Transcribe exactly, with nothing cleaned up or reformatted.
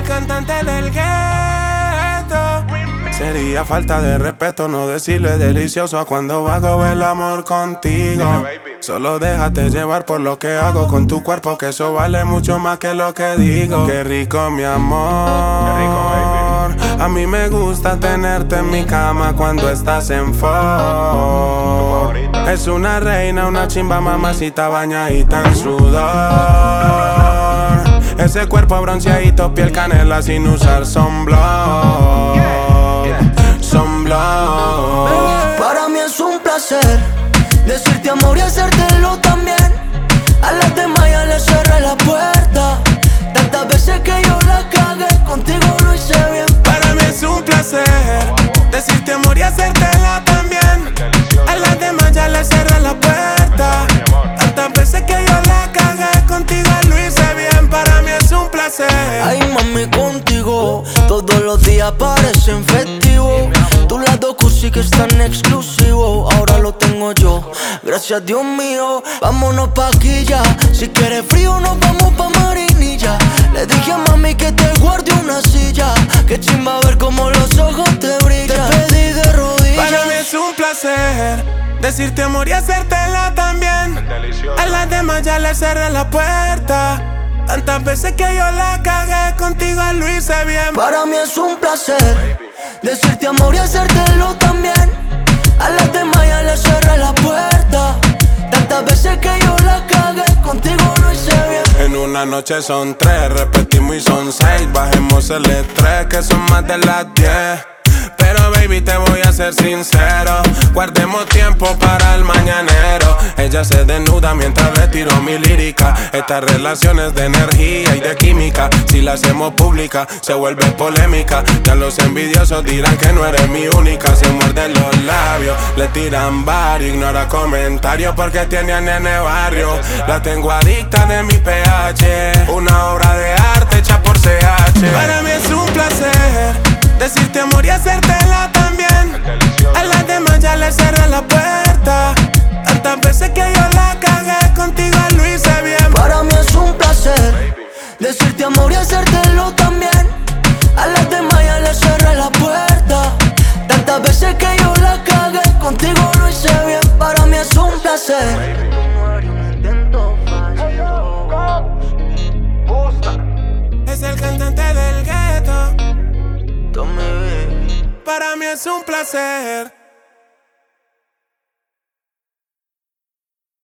cantante del gueto. Sería falta de respeto no decirle delicioso a cuando hago el amor contigo. Solo déjate llevar por lo que hago con tu cuerpo, que eso vale mucho más que lo que digo. Qué rico, mi amor. A mí me gusta tenerte en mi cama cuando estás en Ford. Es una reina, una chimba, mamacita bañadita en sudor. Ese cuerpo bronceadito, piel canela sin usar sunblock. Sunblock. Para mí es un placer decirte amor y hacértelo también. A las demás ya les cerré la puerta. Tantas veces que yo la cagué, contigo lo hice bien. Para mí es un placer decirte amor y hacértela también. A las demás ya les cerré la puerta. Tantas veces que yo la cagué, contigo lo hice bien. Para mí es un placer. Ay mami, contigo todos los días parecen festivos. Tu lado cursi que es tan exclusivo, ahora lo tengo yo, gracias Dios mío. Vámonos pa' aquí ya, si quieres frío nos vamos pa' Marinilla. Le dije a mami que te guarde una silla, que chimba ver como los ojos te brillan. Te pedí de rodillas. Para mí es un placer decirte amor y hacértela también. A las demás ya le cerré la puerta. Tantas veces que yo la cagué, contigo lo hice bien. Para mí es un placer decirte amor y hacértelo también. A las demás ya le cerré la puerta. Tantas veces que yo la cagué, contigo lo hice bien. En una noche son tres, repetimos y son seis. Bajemos el estrés que son más de las diez. Pero baby te voy a ser sincero, guardemos tiempo para el mañanero. Ella se desnuda mientras retiro mi lírica. Esta relación es de energía y de química. Si la hacemos pública se vuelve polémica. Ya los envidiosos dirán que no eres mi única. Se muerden los labios, le tiran varios. Ignora comentarios porque tiene a nene barrio. La tengo adicta de mi pH, una obra de arte hecha por C H. Para mí es un placer decirte amor y hacértela también. A las demás ya le cerré la puerta. Tantas veces que yo la cagué, contigo lo hice bien. Para mí es un placer decirte amor y hacértelo también. A las demás ya le cerré la puerta. Tantas veces que yo la cagué, contigo lo hice bien. Para mí es un placer. Es el cantante del gueto. Para mí es un placer